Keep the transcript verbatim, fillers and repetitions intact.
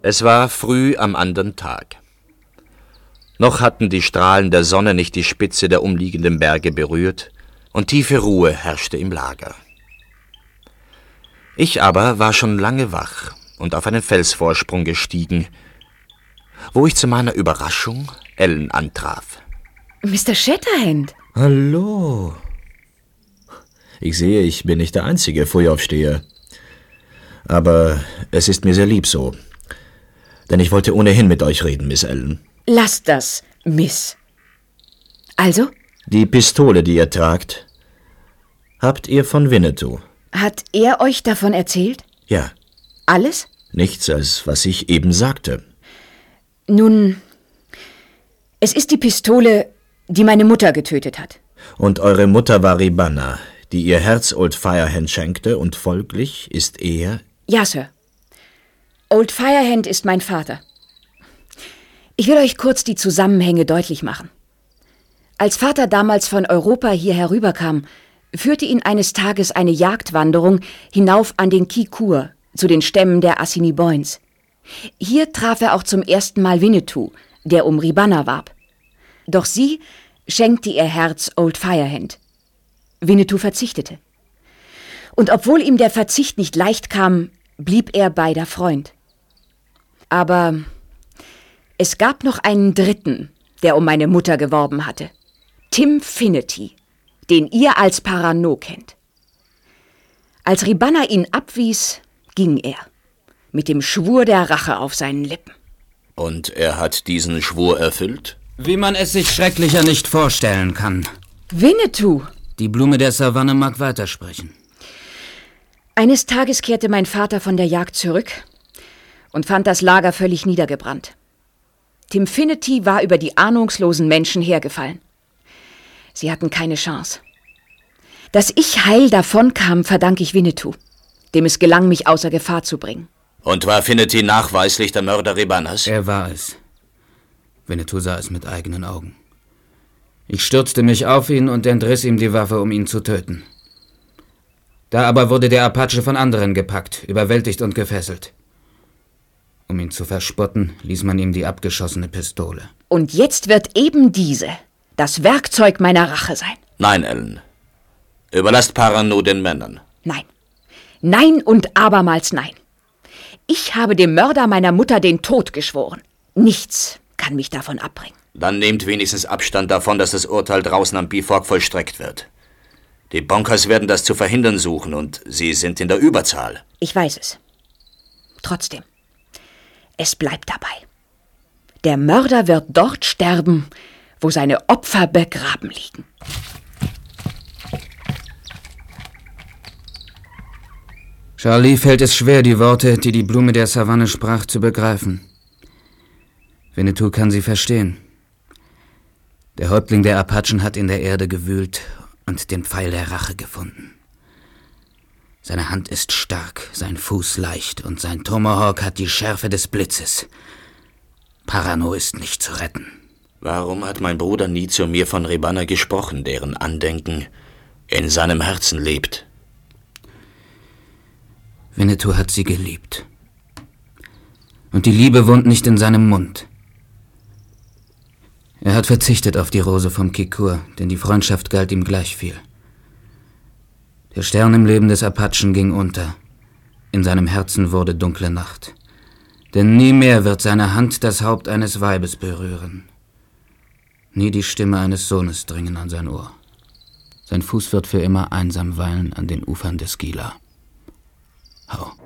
Es war früh am andern Tag. Noch hatten die Strahlen der Sonne nicht die Spitze der umliegenden Berge berührt, und tiefe Ruhe herrschte im Lager. Ich aber war schon lange wach und auf einen Felsvorsprung gestiegen, wo ich zu meiner Überraschung Ellen antraf. Mister Shatterhand! Hallo. Ich sehe, ich bin nicht der einzige Frühaufsteher. Aber es ist mir sehr lieb so. Denn ich wollte ohnehin mit euch reden, Miss Ellen. Lasst das, Miss. Also? Die Pistole, die ihr tragt, habt ihr von Winnetou. Hat er euch davon erzählt? Ja. Alles? Nichts, als was ich eben sagte. Nun, es ist die Pistole, die meine Mutter getötet hat. Und eure Mutter war Ribanna, die ihr Herz Old Firehand schenkte, und folglich ist er... Ja, Sir. Old Firehand ist mein Vater. Ich will euch kurz die Zusammenhänge deutlich machen. Als Vater damals von Europa hier herüberkam, führte ihn eines Tages eine Jagdwanderung hinauf an den Kikur, zu den Stämmen der Assiniboines. Hier traf er auch zum ersten Mal Winnetou, der um Ribanna warb. Doch sie schenkte ihr Herz Old Firehand. Winnetou verzichtete. Und obwohl ihm der Verzicht nicht leicht kam, blieb er beider Freund. Aber es gab noch einen Dritten, der um meine Mutter geworben hatte. Tim Finnerty, den ihr als Paranot kennt. Als Ribanna ihn abwies, ging er, mit dem Schwur der Rache auf seinen Lippen. Und er hat diesen Schwur erfüllt? Wie man es sich schrecklicher nicht vorstellen kann. Winnetou! Die Blume der Savanne mag weitersprechen. Eines Tages kehrte mein Vater von der Jagd zurück und fand das Lager völlig niedergebrannt. Tim Finnerty war über die ahnungslosen Menschen hergefallen. Sie hatten keine Chance. Dass ich heil davonkam, verdanke ich Winnetou, dem es gelang, mich außer Gefahr zu bringen. Und war Finnerty nachweislich der Mörder Ribannas? Er war es. Winnetou sah es mit eigenen Augen. Ich stürzte mich auf ihn und entriss ihm die Waffe, um ihn zu töten. Da aber wurde der Apache von anderen gepackt, überwältigt und gefesselt. Um ihn zu verspotten, ließ man ihm die abgeschossene Pistole. Und jetzt wird eben diese das Werkzeug meiner Rache sein. Nein, Ellen. Überlasst Paranot den Männern. Nein. Nein und abermals nein. Ich habe dem Mörder meiner Mutter den Tod geschworen. Nichts kann mich davon abbringen. Dann nehmt wenigstens Abstand davon, dass das Urteil draußen am Bivouac vollstreckt wird. Die Bonkers werden das zu verhindern suchen und sie sind in der Überzahl. Ich weiß es. Trotzdem, es bleibt dabei. Der Mörder wird dort sterben, wo seine Opfer begraben liegen. Charlie fällt es schwer, die Worte, die die Blume der Savanne sprach, zu begreifen. Winnetou kann sie verstehen. Der Häuptling der Apachen hat in der Erde gewühlt und den Pfeil der Rache gefunden. Seine Hand ist stark, sein Fuß leicht und sein Tomahawk hat die Schärfe des Blitzes. Paranot ist nicht zu retten. Warum hat mein Bruder nie zu mir von Ribanna gesprochen, deren Andenken in seinem Herzen lebt? Winnetou hat sie geliebt. Und die Liebe wohnt nicht in seinem Mund. Er hat verzichtet auf die Rose vom Kikur, denn die Freundschaft galt ihm gleich viel. Der Stern im Leben des Apachen ging unter. In seinem Herzen wurde dunkle Nacht. Denn nie mehr wird seine Hand das Haupt eines Weibes berühren. Nie die Stimme eines Sohnes dringen an sein Ohr. Sein Fuß wird für immer einsam weilen an den Ufern des Gila. Hau.